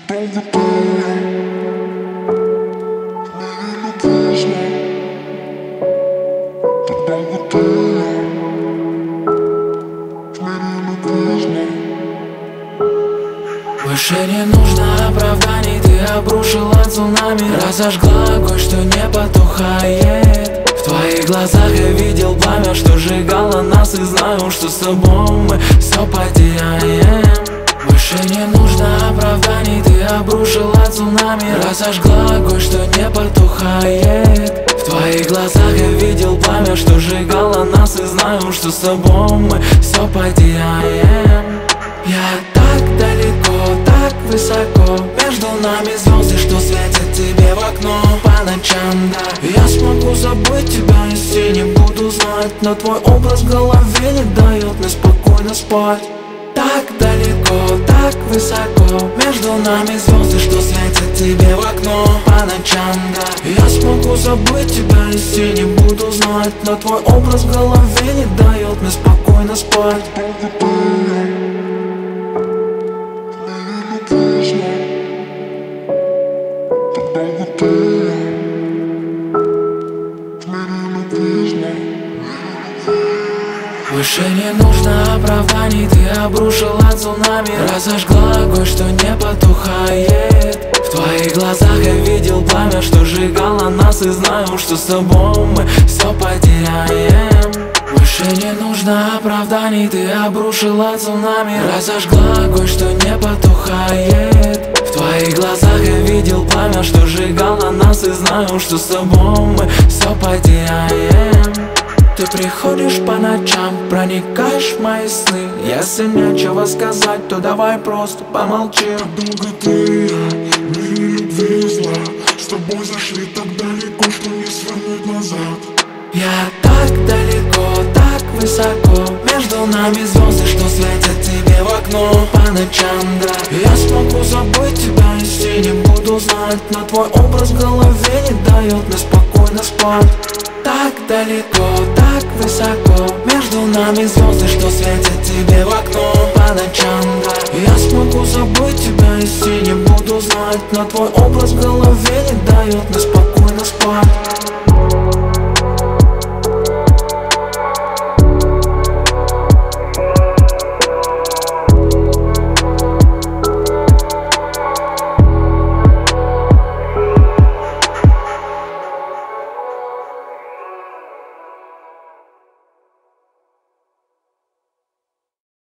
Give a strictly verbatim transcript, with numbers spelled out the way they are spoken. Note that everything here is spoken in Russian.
долго было, мне поздно. Так долго было, мне поздно. Больше не нужно оправданий, ты обрушила цунами, разожгла огонь, что не потухает. В твоих глазах я видел пламя, что сжигало нас, и знаю, что с тобой мы все потеряем. Больше не нужно оправданий, ты обрушила цунами, разожгла огонь, что не потухает. В твоих глазах я видел пламя, что сжигало нас, и знаю, что с тобой мы все потеряем. Я так далеко, так высоко, между нами звезды, что светят тебе в окно по ночам, да. Я смогу забыть тебя, если не буду знать, но твой образ в голове не дает мне спокойно спать. Так далеко, так высоко, между нами звезды, что светят тебе в окно по ночам, да. Я смогу забыть тебя, если не буду знать, но твой образ в голове не дает мне спокойно спать. Больше не нужно оправданий, ты обрушила цунами, разожгла огонь, что не потухает. В твоих глазах я видел пламя, что сжигало нас, и знаю, что с тобой мы все потеряем. Больше не нужно оправданий, ты обрушила цунами, разожгла огонь, что не потухает. В твоих глазах я видел пламя, что сжигало нас, и знаю, что с тобой мы все потеряем. Ты приходишь по ночам, проникаешь в мои сны. Если нечего сказать, то давай просто помолчим. Долго ты и я, в мире любви и зла, с тобой зашли так далеко, что не свернуть назад. Я так далеко, так высоко, между нами звезды, что светят тебе в окно по ночам, да. Я смогу забыть тебя, если не буду знать, но твой образ в голове не дает мне спокойно спать. Так далеко, так высоко, между нами звезды, что светят тебе в окно по ночам,